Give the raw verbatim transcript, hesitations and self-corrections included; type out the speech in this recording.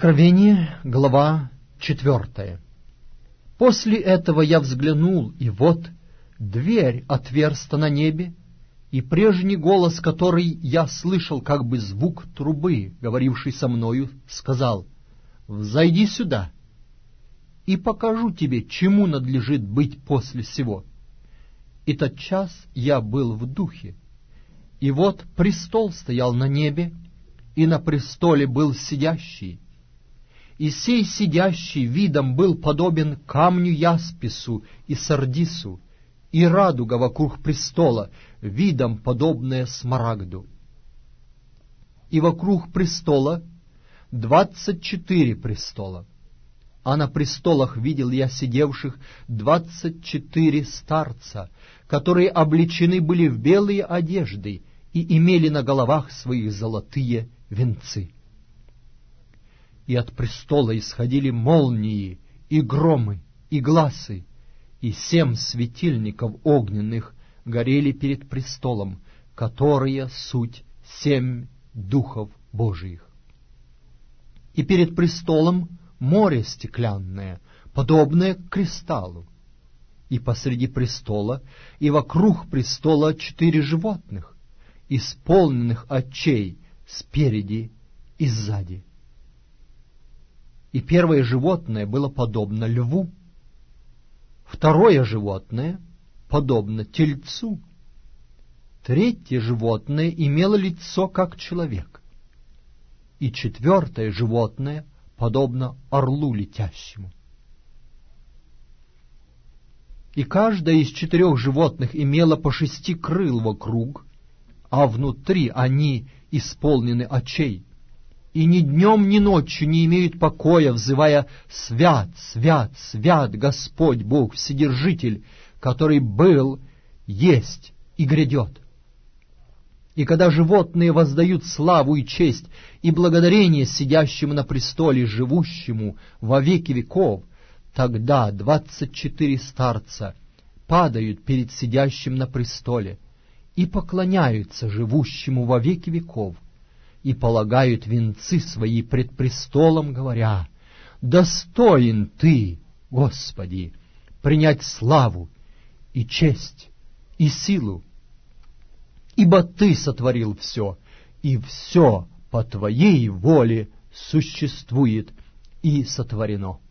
Откровение, глава четвертая. После этого я взглянул, и вот дверь отверста на небе, и прежний голос, который я слышал, как бы звук трубы, говоривший со мною, сказал: «Взойди сюда, и покажу тебе, чему надлежит быть после сего». И тотчас я был в духе, и вот престол стоял на небе, и на престоле был сидящий, и сей сидящий видом был подобен камню яспису и сардису, и радуга вокруг престола, видом подобная смарагду. И вокруг престола двадцать четыре престола, а на престолах видел я сидевших двадцать четыре старца, которые облечены были в белые одежды и имели на головах своих золотые венцы. И от престола исходили молнии, и громы, и гласы, и семь светильников огненных горели перед престолом, которые суть семь духов Божиих. И перед престолом море стеклянное, подобное к кристаллу, и посреди престола и вокруг престола четыре животных, исполненных очей спереди и сзади. И первое животное было подобно льву, второе животное подобно тельцу, третье животное имело лицо, как человек, и четвертое животное подобно орлу летящему. И каждое из четырех животных имело по шести крыл вокруг, а внутри они исполнены очей, и ни днем, ни ночью не имеют покоя, взывая: «Свят, свят, свят Господь Бог Вседержитель, который был, есть и грядет». И когда животные воздают славу и честь и благодарение сидящему на престоле, живущему во веки веков, тогда двадцать четыре старца падают перед сидящим на престоле и поклоняются живущему во веки веков, и полагают венцы свои пред престолом, говоря: «Достоин Ты, Господи, принять славу и честь и силу, ибо Ты сотворил все, и все по Твоей воле существует и сотворено».